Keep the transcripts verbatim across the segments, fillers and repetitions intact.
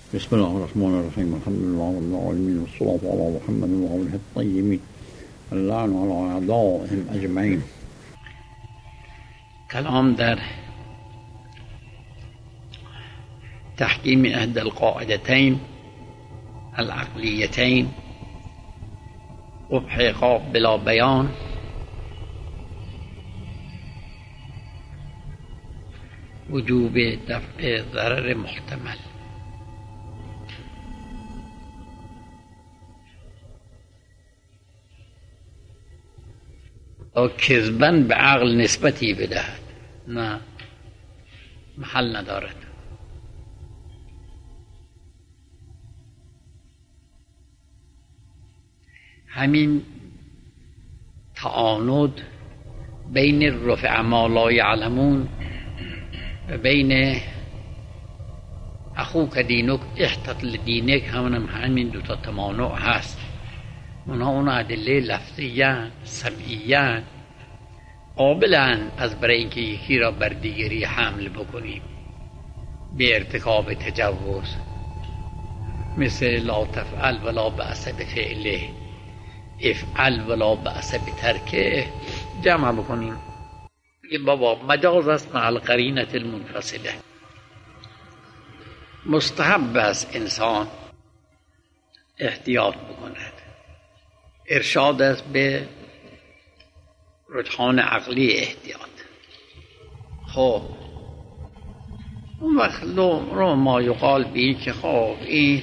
بسم الله الرحمن الرحيم الحمد لله رب العالمين والصلاة على محمد وآله الطيبين اللعن على أعدائهم أجمعين. کلام در تحکیم احدى القاعدتين العقليتين قبح عقاب بلا بیان وجوب دفع ضرر محتمل. تا کذبن به عقل نسبتی بدهد، نه، محل ندارد. همین تعاند بین رفع ما لا یعلمون و بین اخوک دینک احتط لدینک همونم همین دوتا تمانع هست. اونها اون ادله لفظیان سمعیان قابلن از برای اینکه یکی را بر دیگری حمل بکنیم به ارتکاب تجوز، مثل لا تفعل ولا بأس بفعله، افعل ولا بأس بترکه، جمع بکنیم. این بابا مجاز است مع القرینة المنفصله. مستحب است انسان احتیاط بکند. ارشاد است به رجحان عقلی احتیاط. خب اون وقت رو ما یقال بی که خب این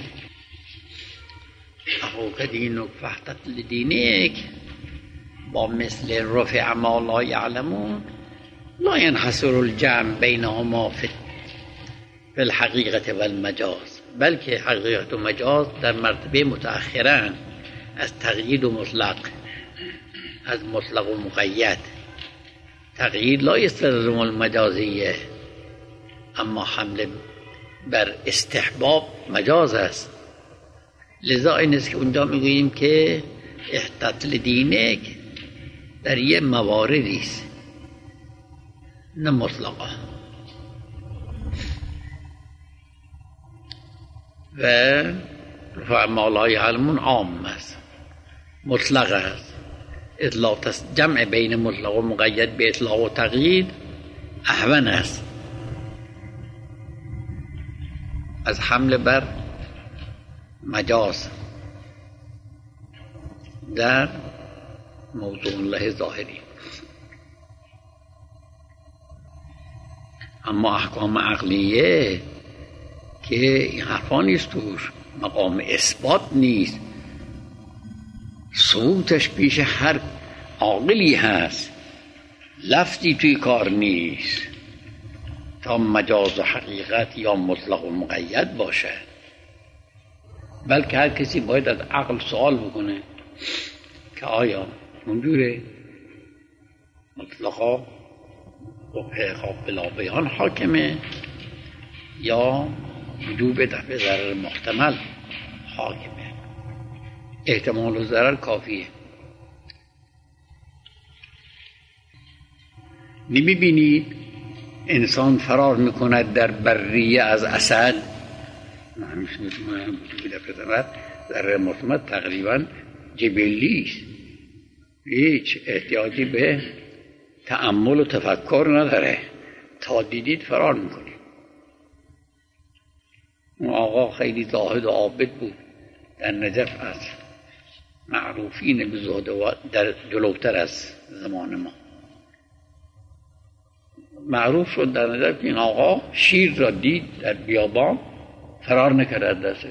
اخوک دینک فاحتط لدینک با مثل رفع ما لا یعلمون لا ينحصر الجمع بینهما فی الحقیقت و المجاز، بلکه حقیقت و مجاز در مرتبه متأخرن از تقیید و مطلق، از مطلق و مقید. تقیید لا یستلزم المجازیه، اما حمله بر استحباب مجاز است. لذا این است که اونجا میگوییم که احتط لدینک در یه مواردی است، نه مطلقا. و رفع ما لا یعلمون عام است، مطلق است. اطلاق جمع بین مطلق و مقید به اطلاق و تقیید احون است از حمل بر مجاز در موضوع الله ظاهری. اما احکام عقلیه که این حرفا نیست، توش مقام اثبات نیست، ثبوتش پیش هر عاقلی هست، لفظی توی کار نیست تا مجاز و حقیقت یا مطلق و مقید باشه، بلکه هر کسی باید از عقل سوال بکنه که آیا اونجوره مطلقا قبح عقاب بلا بیان حاکمه یا وجوب دفع ضرر محتمل حاکمه. احتمال و ضرر کافیه. نمی بینید انسان فرار میکند در بریه از اسد؟ همیشه وجوب دفع ضرر محتمل تقریبا جبلی است، هیچ احتیاجی به تأمل و تفکر نداره. تا دیدید فرار میکنید. اون آقا خیلی زاهد و عابد بود در نجف، از معروفین به زهد و در جلوتر از زمان ما معروف شد در نجف. این آقا شیر را دید در بیابان، فرار نکرد از دستش.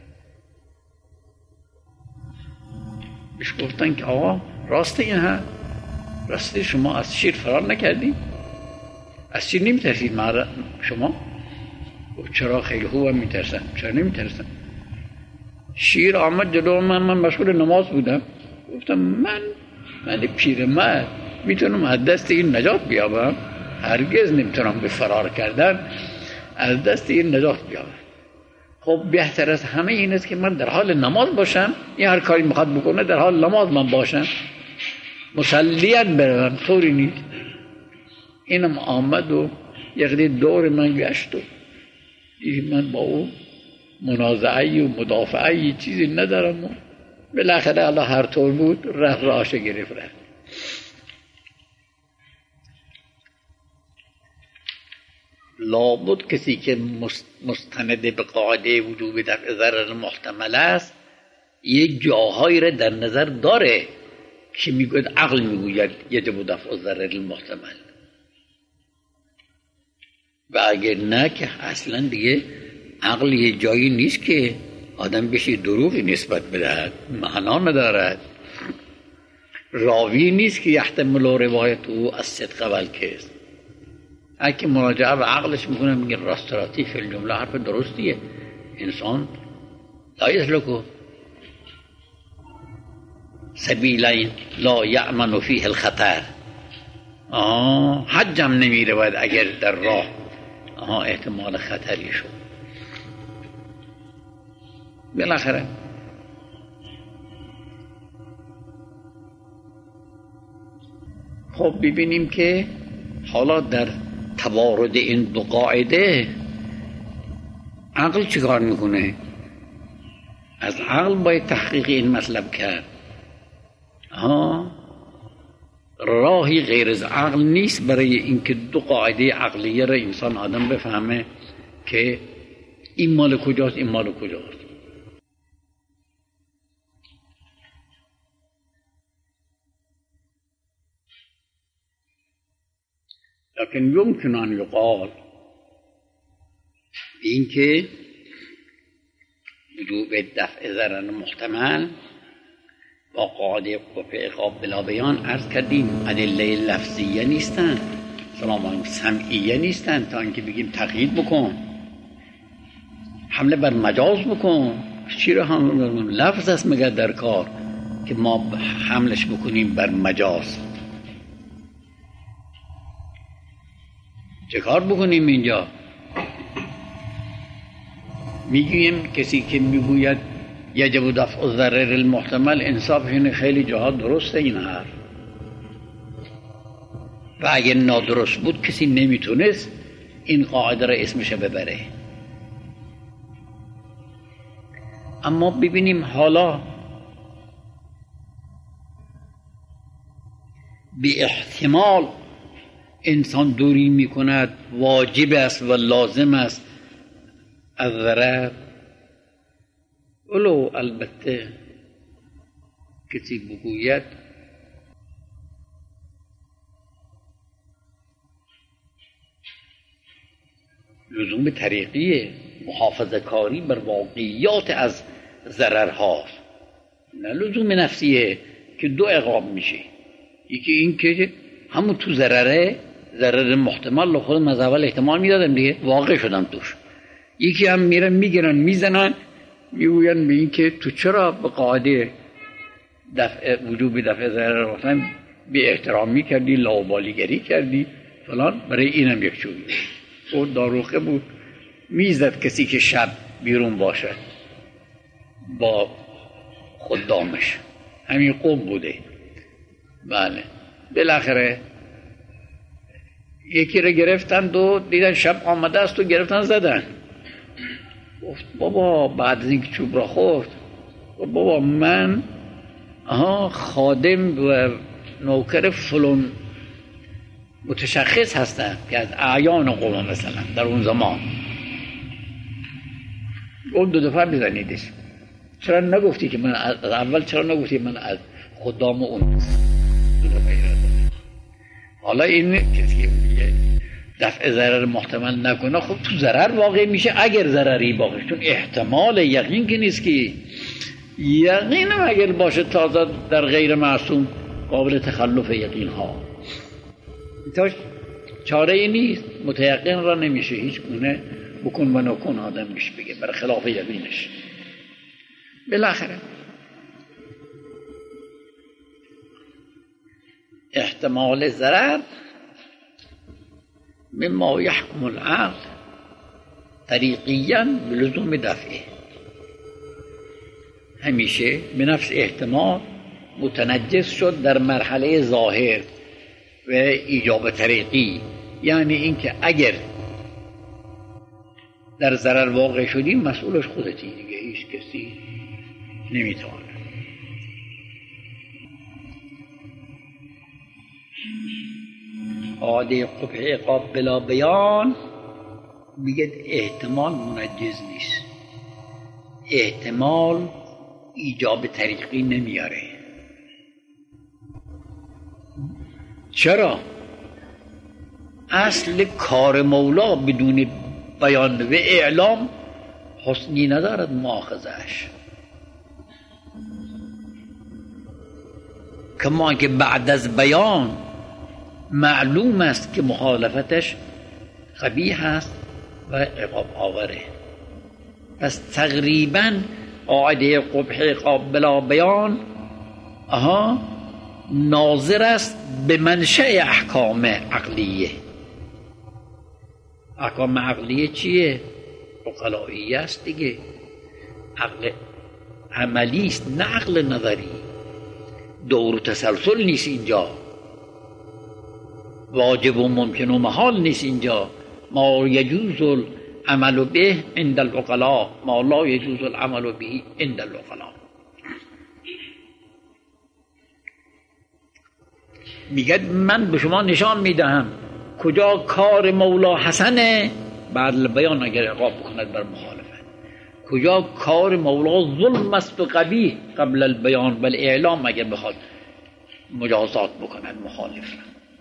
بهش گفتن که آقا راسته این ها، راسته شما از شیر فرار نکردی؟ از شیر نمیترسید شما؟ چرا؟ خیلی خوبم میترسن. چرا نمیترسن؟ شیر آمد جلو من، من مشغول نماز بودم، گفتم من من پیرمرد میتونم از دست این نجات بیابم؟ هرگز نمیتونم به فرار کردن از دست این نجات بیابم. خب بهتر از همه این است که من در حال نماز باشم، این هر کاری میخواد بکنه در حال نماز من باشم، مسلیت بروم، طوری نیست. اینم آمد و یه دور من گشت و من با او منازعه‌ای و مدافعه‌ای چیزی ندارم. بالاخره الله هر طور بود رفت راهش گرفت رفت. لابد کسی که مستند به قاعده وجوب دفع ضرر محتمل است یک جاهایی را در نظر داره که میگوید عقل میگوید یجب دفع ضرر المحتمل، و اگر نه که اصلا دیگه عقل یه جایی نیست که آدم بشه دروغی نسبت بدهد، معنا ندارد. راوی نیست که یحتمل روایت او از صدق و الکذب. اگه مراجعه به عقلش میکنه میگه راستراتی فی الجمله حرف درستیه. انسان لا یسلکو سبیلین لا یأمن فیه الخطر. آه حجم نمیره باید اگر در راه آها احتمال خطری شد. بالاخره خب ببینیم که حالا در توارد این دو قاعده عقل چیکار میکنه؟ از عقل باید تحقیق این مطلب کرد. ها راهی غیر از عقل نیست برای اینکه دو قاعده عقلیه را انسان آدم بفهمه که این مال کجاست این مال کجاست. لكن يمكن أن يقال اینکه وجوب دفع ضرر محتمل با قاعده وقوع عقاب بلا بیان عرض کردیم ادله لفظیه نیستن، سلام سمعیه نیستن تا اینکه بگیم تقیید بکن، حمله بر مجاز بکن. چی رو هم لفظ است مگر در کار که ما حملش بکنیم بر مجاز؟ چه کار بکنیم اینجا؟ میگویم کسی که میگوید یجب دفع ضرر المحتمل انصاف اینه خیلی جاها درسته این حرف، و اگه نادرست بود کسی نمیتونست این قاعده را اسمش ببره. اما ببینیم حالا به احتمال انسان دوری میکند واجب است و لازم است از ضرر، ولو البته کسی بگوید لزوم طریقیه محافظه کاری بر واقعیات از ضرر هاست، نه لزوم نفسیه که دو عقاب میشه. یکی این که همون تو ضرره ضرر محتمل خود از اول احتمال میدادم دیگه واقع شدم توش. یکی هم میرن میگیرن میزنن میگوین به این که تو چرا به قاعده دفع وجوب دفع ضرر محتمل بی احترامی کردی، لاابالیگری کردی فلان، برای اینم یک چوبی. او داروخه بود میزد کسی که شب بیرون باشه با خدامش، همین قوم بوده. بله بالاخره یکی رو گرفتن و دیدن شب آمده است و گرفتن زدن. گفت بابا بعد از اینکه چوب را خورد بابا من آها خادم و نوکر فلان متشخص هستم که از اعیان قوم مثلا در اون زمان. اون دو دفعه بزنیدش. چرا نگفتی که من از اول چرا نگفتی من از خدام اون؟ حالا این کسی که میگه دفع ضرر محتمل نکنه خب تو ضرر واقع میشه اگر ضرری باشه، چون احتمال یقین که نیست که یقین اگر باشه تازه در غیر معصوم قابل تخلف یقین ها تا چاره ای نیست، متیقن را نمیشه هیچ گونه بکن و نکن آدم میشه بگه برای خلاف یقینش. بالاخره احتمال ضرر مما يحكم العقل طریقیاً بلزوم دفعه، همیشه به نفس احتمال متنجس شد در مرحله ظاهر و ایجاب طریقی، یعنی اینکه اگر در ضرر واقع شدی مسئولش خودتی دیگه، هیچ کسی نمیتواند. قاعده قبح عقاب بلا بیان میگه احتمال منجز نیست، احتمال ایجاب طریقی نمیاره. چرا؟ اصل کار مولا بدون بیان و اعلام حسنی ندارد مؤاخذه‌اش، کما که بعد از بیان معلوم است که مخالفتش قبیح است و عقاب آوره. پس تقریبا قاعده قبح عقاب بلا بیان آها ناظر است به منشأ احکام عقلیه. احکام عقلیه چیه؟ عقلائیه است دیگه، عقل عملی است نه عقل نظری. دور و تسلسل نیست اینجا، واجب و ممکن و محال نیست اینجا. ما یجوز العمل به عند العقلاء، ما لا یجوز العمل به عند العقلاء. میگه من به شما نشان میدهم کجا کار مولا حسنه بعد بیان اگر عقاب بکند بر مخالفت، کجا کار مولا ظلم است و قبیح قبل البیان بل اعلام اگر بخواد مجازات بکند مخالف،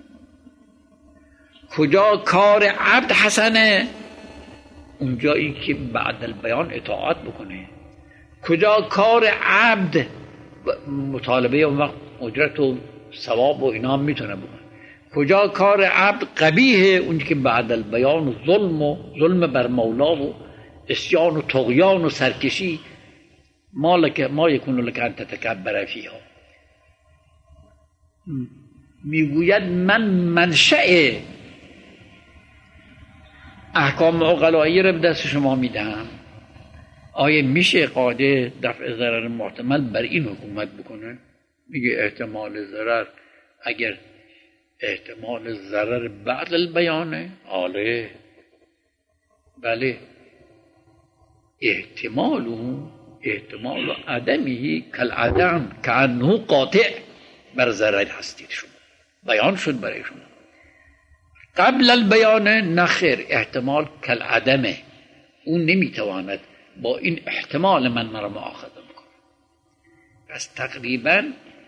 کجا کار عبد حسنه اونجایی که بعد البیان اطاعت بکنه، کجا کار عبد مطالبه اون وقت اجرت و ثواب و اینا میتونه بکنه، کجا کار عبد قبیحه اون که بعد البیان و ظلم و ظلم بر مولا و اسیان و طغیان و سرکشی ما لک ما یکون لک ان تتکبر فیها. میگوید من منشأ احکام عقلایی رو به دست شما میدهم. آیا میشه قاعده دفع ضرر محتمل بر این حکومت بکنه؟ میگه احتمال ضرر، اگر احتمال ضرر بعد البیانه آله بله، احتمال احتمال عدمی کالعدم کانه قاطع بر ضرر هستید شما بیان شد برای شما. قبل البیان نخیر، احتمال کالعدمه، اون نمیتواند با این احتمال من مرا مؤاخذه بکنه. پس تقریبا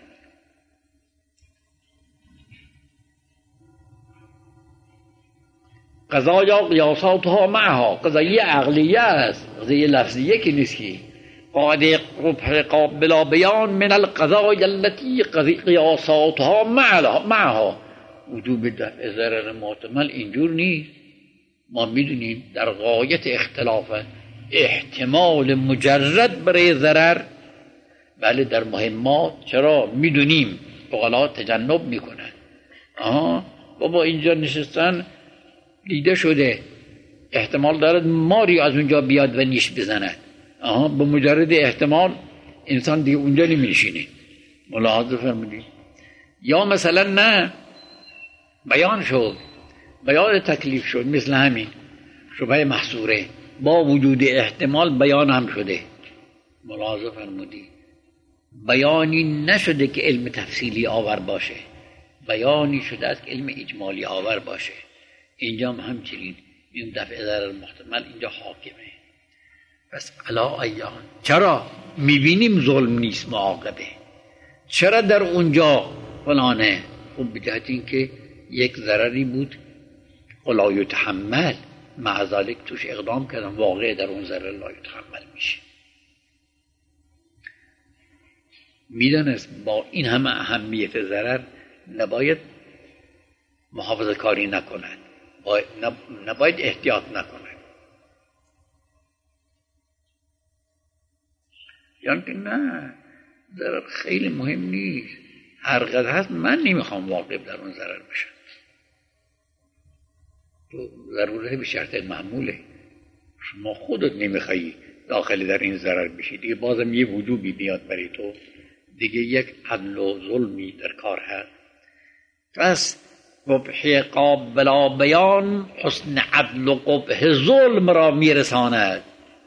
قضایا قیاساتها معها، قضایه عقلیه است، قضایه لفظیه که نیست. که قاعده قبح عقاب بلا بیان من القضایا التي قیاساتها معها، وجوب دفع ضرر محتمل اینجور نیست. ما میدونیم در غایت اختلاف احتمال مجرد برای ضرر، بله در مهمات چرا میدونیم عقلا تجنب میکنن. آها بابا اینجا نشستن دیده شده احتمال دارد ماری از اونجا بیاد و نیش بزند، آها به مجرد احتمال انسان دیگه اونجا نمیشینه. ملاحظه فرمودید؟ یا مثلا نه بیان شد، بیان تکلیف شد، مثل همین شبهه محصوره با وجود احتمال بیان هم شده. ملاحظه فرمودید؟ بیانی نشده که علم تفصیلی آور باشه، بیانی شده است که علم اجمالی آور باشه. اینجا هم همچنین این دفع ضرر محتمل اینجا حاکمه. پس علا ایان چرا میبینیم ظلم نیست معاقبه، چرا در اونجا فلانه؟ خب بجهت این که یک ضرری بود لا یتحمل، مع ذلک توش اقدام کردن، واقع در اون ضرر لا یتحمل میشه. میدانست با این همه اهمیت ضرر نباید محافظه کاری نکنند، نباید احتیاط نکنند. یعنی که نه ضرر خیلی مهم نیست، هر قدر هست من نمیخوام واقع در اون ضرر بشم. تو ضروره به شرط معموله، شما خودت نمیخوایی داخل در این ضرر بشی، دیگه بازم یه وجوبی بیاد برای تو، دیگه یک عدل و ظلمی در کار هست. پس قبح قاب بلا بیان حسن عدل و قبح ظلم را میرساند.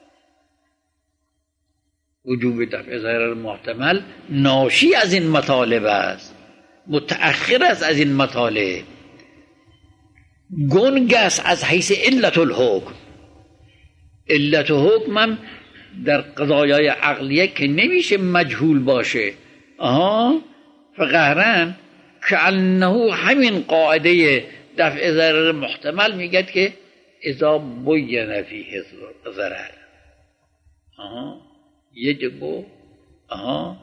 وجوب دفع ضرر محتمل ناشی از این مطالب است، متأخر است از این مطالب، گنگ است از حیث علت الحکم. علت حکم هم در قضایای عقلیه که نمیشه مجهول باشه. آها فقهرن که انه همین قاعده دفع ضرر محتمل میگه که اذا بین فیه ضرر آها یجب آها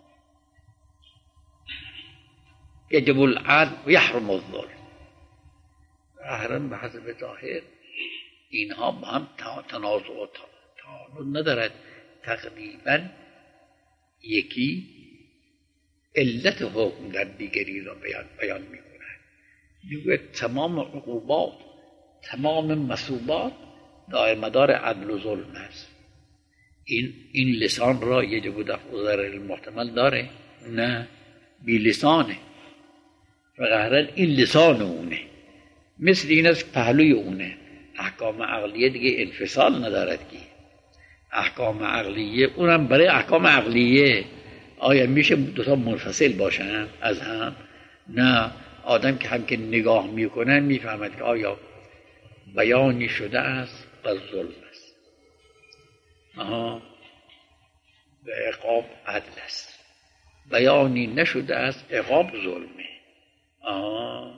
یجب العدل و یحرم الظلم. قهرن به حسب ظاهر اینها با هم تنازع و تعارض ندارد، تقریبا یکی علت حکم در دیگری را بیان, بیان می کند. میگه تمام عقوبات تمام مثوبات دائر مدار عدل و ظلم است. این این لسان را یجب دفع ضرر محتمل داره؟ نه، بی لسانه. فقهرن این لسان اونه، مثل این است پهلوی اونه. احکام عقلیه دیگه انفصال ندارد که احکام عقلیه اونم برای احکام عقلیه آیا میشه دوتا منفصل باشن از هم؟ نه، آدم که هم که نگاه میکنن میفهمد که آیا بیانی شده است و ظلم است. آها و عقاب عدل است، بیانی نشده است عقاب ظلمه. آها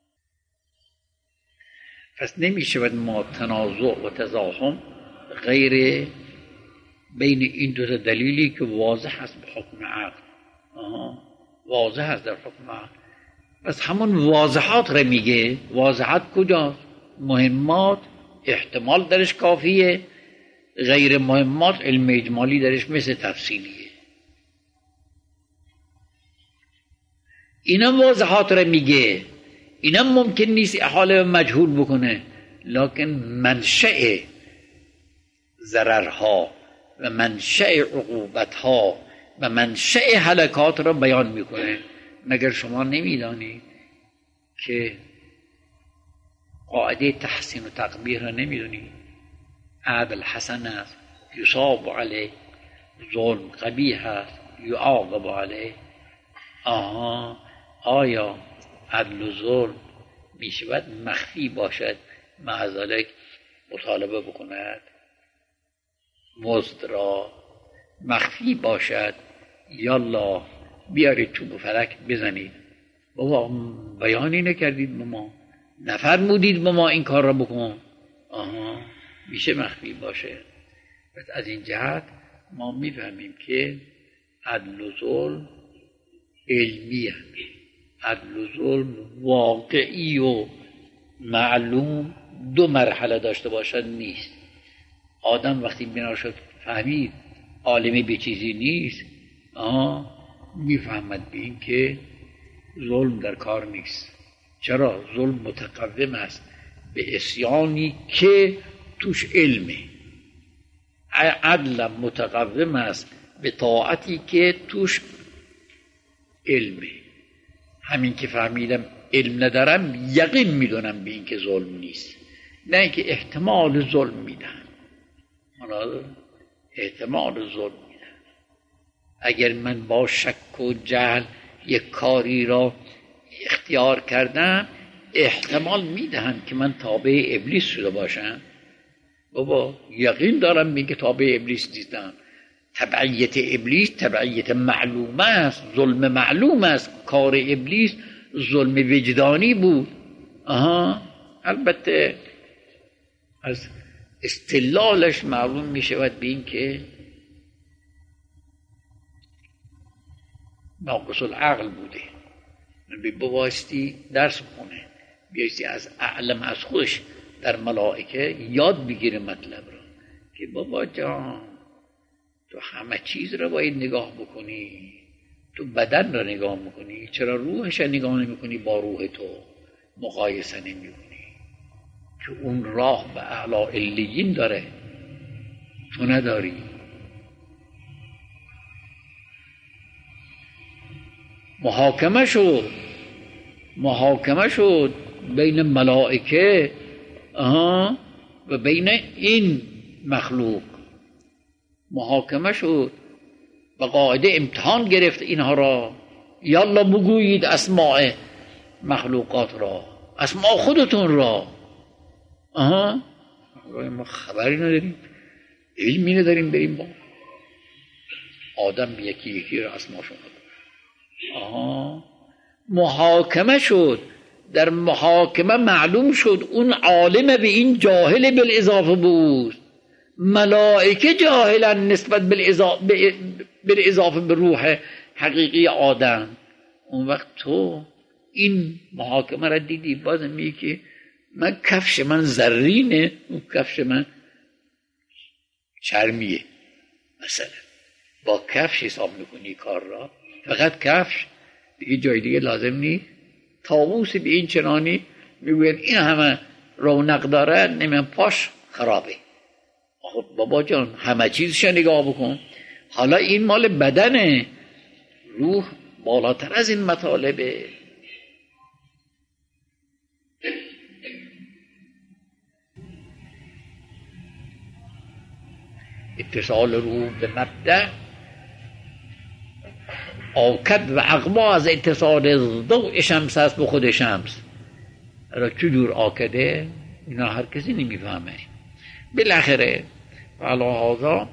پس نمیشود ما تنازع و تزاحم غیر بین این دو دلیلی که واضح است به حکم عقل. آها واضح است در حکم عقل. پس همون واضحات را میگه. واضحات کجاست؟ مهمات احتمال درش کافیه، غیر مهمات علم اجمالی درش مثل تفصیلیه. اینم واضحات را میگه، اینم ممکن نیست احاله مجهول بکنه، لکن منشأ ضررها و منشأ عقوبتها و منشأ هلاکات را بیان میکنه. مگر شما نمیدانی که قاعده تحسین و تقبیح را نمیدونی؟ عدل حسن است یصاب علیه، ظلم قبیح است یعاقب علیه. آها آیا عدل و ظلم میشود مخفی باشد مع ذلک مطالبه بکند؟ مزد را مخفی باشد یالا بیارید چوب و فلک بزنید؟ بابا بیانی نکردید به ما، نفرمودید به ما این کار را بکن. آها میشه مخفی باشه. پس از این جهت ما میفهمیم که عدل و ظلم علمی هست. عدل و ظلم واقعی و معلوم دو مرحله داشته باشد نیست. آدم وقتی بنا شد فهمید عالمی به چیزی نیست، آه میفهمد به این که ظلم در کار نیست. چرا؟ ظلم متقوم است به عصیانی که توش علمه، عدل متقوم است به طاعتی که توش علمه. همین که فهمیدم علم ندارم یقین میدونم به این که ظلم نیست، نه اینکه احتمال ظلم میدن. احتمال ظلم میدن. اگر من با شک و جهل یک کاری را اختیار کردم احتمال میدهم که من تابع ابلیس شده باشم. بابا یقین دارم میگه تابع ابلیس نیستم. تبعیت ابلیس تبعیت معلومه است، ظلم معلوم است. کار ابلیس ظلم وجدانی بود. آها البته از استدلالش معلوم میشود به این که ناقص العقل بوده. من ببایستی درس بخونه، بیایستی از اعلم از خودش در ملائکه یاد بگیره مطلب را که بابا جان تو همه چیز را باید نگاه بکنی. تو بدن را نگاه میکنی، چرا روحش را نگاه نمیکنی؟ با روح تو مقایسه نمیکنی که اون راه به اعلی علیین داره، تو نداری. محاکمه شو محاکمه شد بین ملائکه آها و بین این مخلوق، محاکمه شد و قاعده امتحان گرفت اینها را. یالا بگویید اسماء مخلوقات را، اسماء خودتون را. آها ما خبری نداریم، علمی نداریم بریم با آدم یکی یکی را اسماشون را. آها محاکمه شد، در محاکمه معلوم شد اون عالم به این جاهل بالاضافه بود، ملائکه جاهلن نسبت بالاضافه به روح حقیقی آدم. اون وقت تو این محاکمه را دیدی، باز میگی که من کفش من زرینه، اون کفش من چرمیه مثلا. با کفش حساب میکنی کار را، فقط کفش، دیگه جای دیگه لازم نیست. طاووس به این چنانی میگوید این همه رونق داره، نمیم پاش خرابه. خب بابا جان همه چیزش نگاه بکن. حالا این مال بدنه، روح بالاتر از این مطالبه. اتصال روح به مبدأ آکد و اقوا از اتصال ضوء شمس است به خود شمس. را چجور آکده اینا هر کسی نمیفهمه. بالاخره علاوه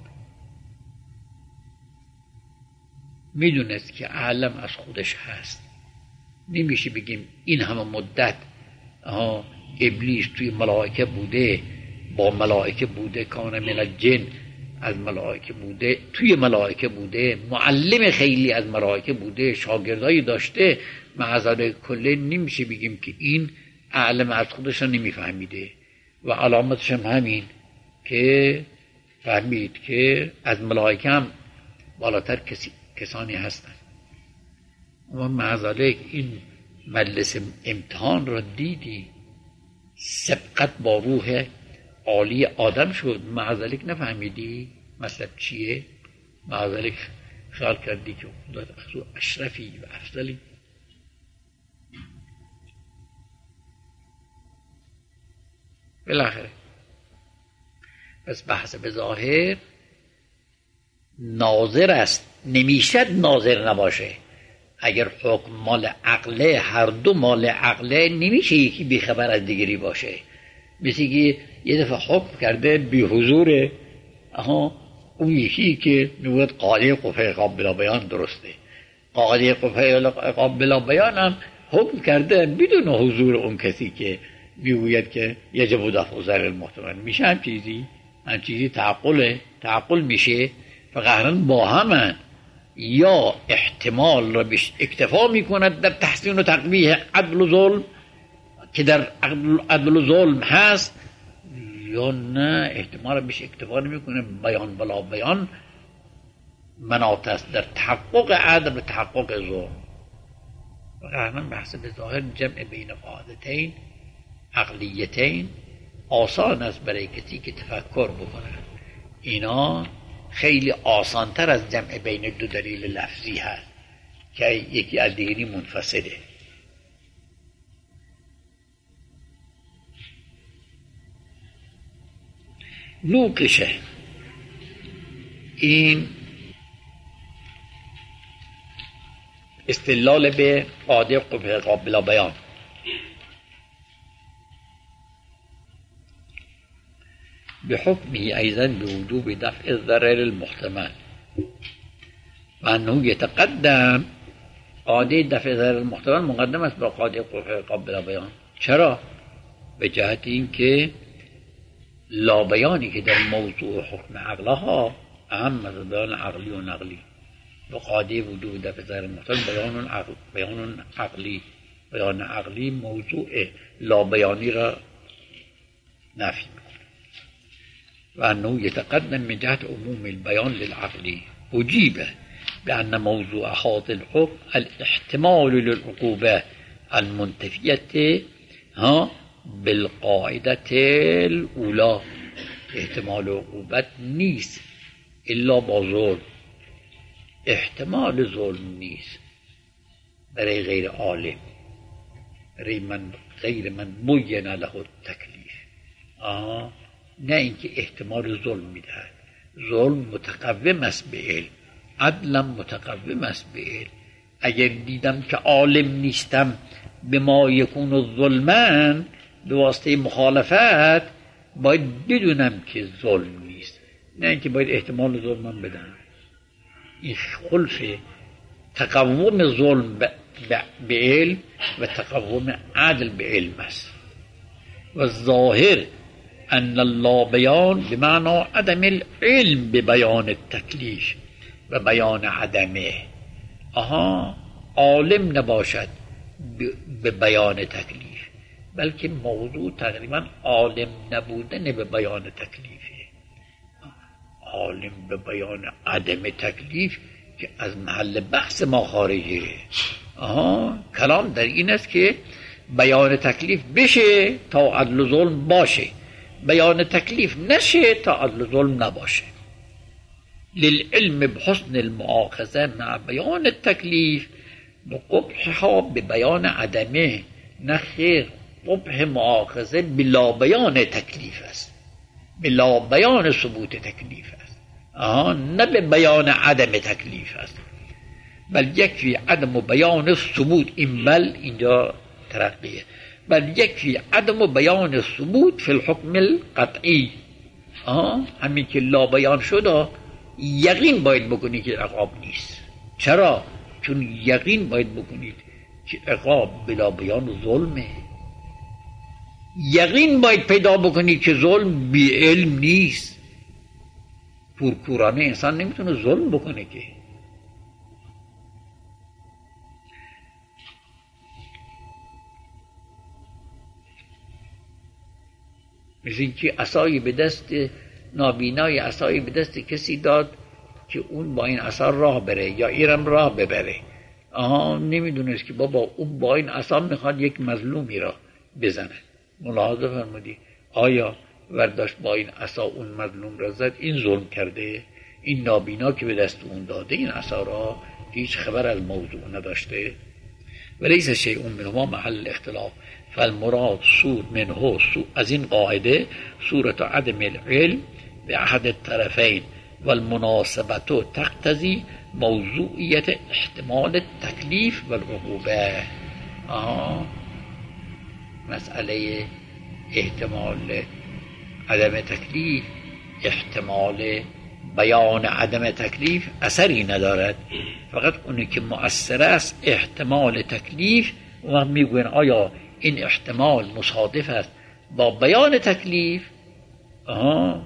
میدونست که عالم از خودش هست. نمیشه بگیم این همه مدت آها ابلیس توی ملائکه بوده، با ملائکه بوده، کان من الجن، از ملائکه بوده، توی ملائکه بوده، معلم خیلی از ملائکه بوده، شاگردایی داشته. معذر کله نمیشه بگیم که این عالم از خودش رو نمیفهمیده. و علامتش هم همین که فهمید که از ملائکه هم بالاتر کسی کسانی هستند. و معذر این مجلس امتحان را دیدی، سبقت با روح عالی آدم شد، معذرک نفهمیدی مطلب چیه؟ معذرک خیال کردی که خدا اخذو اشرفی و افضلی. بالاخره پس بحث به ظاهر ناظر است، نمیشد ناظر نباشه. اگر حکم مال عقله، هر دو مال عقله، نمیشه یکی بیخبر از دیگری باشه. مثل که یه دفعه حکم کرده بی حضور اها اون یکی که میگوید قاضی قوه عقاب بلا بیان درسته، قاضی قوه عقاب بلا بیان هم حکم کرده بدون حضور اون کسی که میگوید که یجب دفع ضرر المحتمل. میشه هم چیزی هم چیزی تعقله، تعقل میشه. فقط با همه یا احتمال را بهش اکتفا میکند در تحسین و تقبیح عدل و ظلم که در عدل و ظلم هست، یا نه احتمال بهش اکتفا نمیکنه، بیان بلا بیان مناط است در تحقق عدل و تحقق ظلم. فقط بحث به ظاهر جمع بین قاعدتین عقلیتین آسان است برای کسی که تفکر بکنه. اینا خیلی آسانتر از جمع بین دو دلیل لفظی هست که یکی از دیگری منفصله. نوکشه این استدلال به قاعده قوه عقاب بلا بیان. بحكمه أيضا بوجوب دفع الضرر المحتمل و انه يتقدم قاعده دفع الضرر المحتمل مقدم است با قاعده قوه عقاب بلا بیان. چرا؟ به جهت این که لابیانی که در موضوع حکم عقلها اهم از بیان عقلی و نقلی. و قاعده وجوب دفع الضرر المحتمل بیان عقل، بیان عقلی، بیان عقلی موضوع لابیانی را نفی می‌کند. وأنه يتقدم من جهة عموم البيان للعقل أجيب بأن موضوع هذا الحكم الاحتمال للعقوبة المنتفية ها بالقاعدة الأولى. احتمال عقوبت نیست الا با ظلم، احتمال ظلم نیست برای غیر عالم. من غیر من بین له التکلیف. آه نه اینکه احتمال ظلم میدهد. ظلم متقوم است به علم، عدلم متقوم است به علم. اگر دیدم که عالم نیستم به ما یکون الظلمن، به واسطه مخالفت باید بدونم که ظلم نیست، نه اینکه باید احتمال ظلمم بدم. این خلف تقوم ظلم به علم و تقوم عدل به علم است. و ظاهر ان الله بیان به معنی عدم العلم به بیان التکلیف و بیان عدمه. آها عالم نباشد به بیان تکلیف، بلکه موضوع تقریبا عالم نبودن به بیان تکلیفه. عالم به بیان عدم تکلیف که از محل بحث ما خارجه. آها کلام در این است که بیان تکلیف بشه تا عدل و ظلم باشه، بیان تکلیف نشه تا عدل و ظلم نباشه. للعلم بحسن المؤاخذه مع بیان التکلیف بقبحها به بیان عدمه. نه خیر، قبح مؤاخذه بلا بیان تکلیف است، بلا بیان ثبوت تکلیف است. آها نه به بیان عدم تکلیف است. بل یکفی عدم و بیان ثبوت، این بل اینجا ترقیه، بل یکفی عدم و بیان ثبوت فی الحکم القطعی. آها همین که لا بیان شد یقین باید بکنی که عقاب نیست. چرا؟ چون یقین باید بکنید که عقاب بلا بیان ظلمه. یقین باید پیدا بکنید که ظلم بی علم نیست. کورکورانه انسان نمیتونه ظلم بکنه که. مثل اینکه عصایی به دست نابینای عصایی به دست کسی داد که اون با این عصا راه بره یا ایرم راه ببره. آها نمیدونست که بابا اون با این عصا میخواد یک مظلومی را بزنه. ملاحظه فرمودی آیا ورداشت با این عصا اون مظلوم را زد، این ظلم کرده؟ این نابینا که به دست اون داده این عصا را هیچ خبر از موضوع نداشته. ولیس شیء منهما محل اختلاف فالمراد سور منه سور. از این قاعده صورت عدم العلم به احد الطرفین والمناسبت تقتضی موضوعیت احتمال التکلیف والعقوبه. آه مسئله احتمال عدم تکلیف، احتمال بیان عدم تکلیف اثری ندارد، فقط اونی که مؤثر است احتمال تکلیف. و میگوین آیا این احتمال مصادف است با بیان تکلیف؟ آها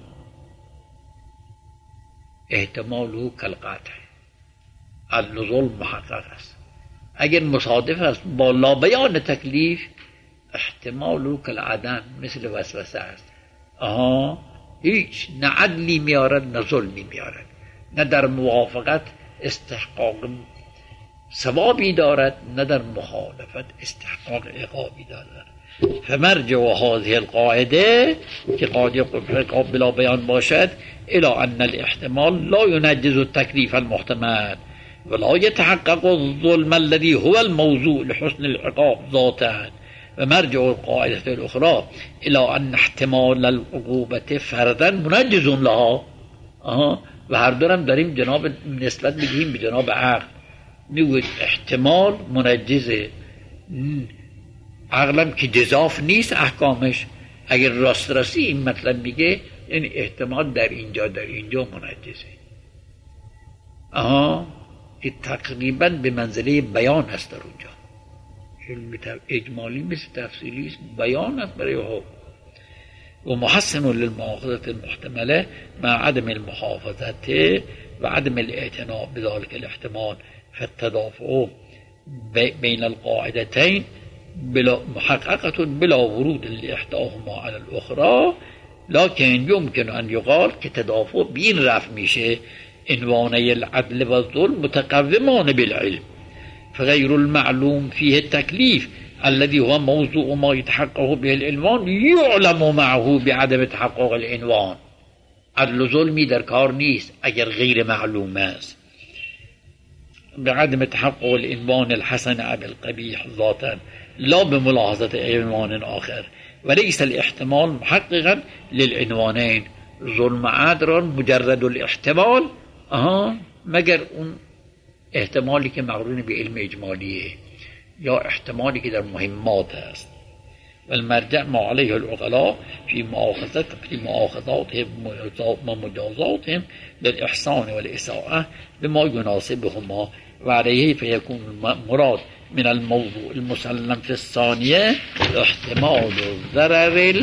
احتمال کالقطع، عدل و ظلم محقق است. اگر مصادف است با لا بیان تکلیف احتمال کالعدم، مثل وسوسه است. آها هیچ نه عدلی میارد نه ظلمی میارد، نه در موافقت استحقاق ثوابی دارد نه در مخالفت استحقاق عقابی دارد. فمرجع هذه القاعده که قاعده عقاب بلا بیان باشد الى ان الاحتمال لا ينجز التكليف المحتمل ولا يتحقق الظلم الذي هو الموضوع لحسن العقاب ذاتا. ومرجع القاعده الاخرى الى ان احتمال العقوبه فردا منجز لها. آها و هر دورم داریم جناب نسبت میدیم به جناب عقل، میگوید احتمال منجزه. عقلم که جزاف نیست احکامش، اگر راست راستی این مطلب میگه یعنی احتمال در اینجا در اینجا منجزه. آها که تقریبا به منزله بیان هست در اونجا. علم اجمالی مثل تفصیلی است، بیان است برای حکم. و محسن للمؤاخذة المحتمله مع عدم المحافظه و عدم الاعتناء بذلك الاحتمال فالتدافع بين القاعدتين بلا محققة بلا ورود لإحداهما على الأخرى، لكن يمكن أن يقال كتدافع بين رفع میشه عنواني العدل والظلم متقومان بالعلم، فغير المعلوم فيه التكليف الذي هو موضوع ما يتحقق به العنوان يعلم معه بعدم تحقق العنوان. عدل و ظلمی در کار نیست اگر غیر معلوم است. بعدم تحقق العنوان الحسن أو القبيح ذاتا لا بملاحظة عنوان آخر، وليس الاحتمال محققا للعنوانين. ظلم عادران مجرد الاحتمال آها مگر اون احتمالی که مقرون به علم اجمالیه یا احتمالی که در مهمات است. والمرجع ما عليه العقلاء في مؤاخذت في مؤاخذاتهم ومجازاتهم للإحسان والإساءة بما يناسبهما، وعليه فيكون المراد من الموضوع المسلم في الثانية احتمال الضرر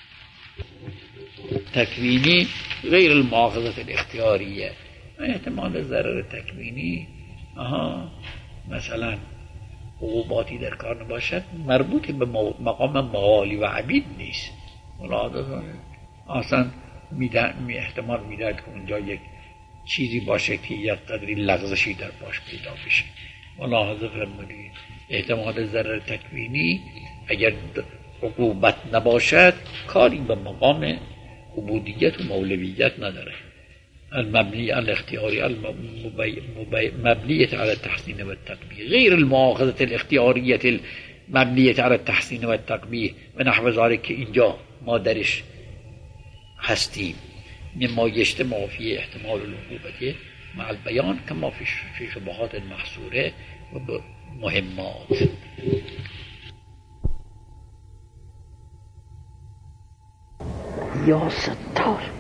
التكويني غير المؤاخذة الاختيارية. احتمال الضرر التكويني آها مثلا عقوباتی در کار نباشد مربوط به مقام موالی و عبید نیست. ملاحظه اصلا میدن می احتمال میداد که اونجا یک چیزی باشه که یک قدری لغزشی در باش پیدا بشه. ملاحظه فرمودید احتمال ضرر تکوینی اگر عقوبت نباشد کاری به مقام عبودیت و مولویت نداره. المبني على الاختياري المبنية على التحسين والتقبيح غير المؤاخذة الاختيارية المبنية على التحسين والتقبيح ونحو ذلك. اینجا ما درش هستیم مما يجتمع فيه احتمال العقوبة مع البيان كما في شبهات محصورة ومهمات. یا ستار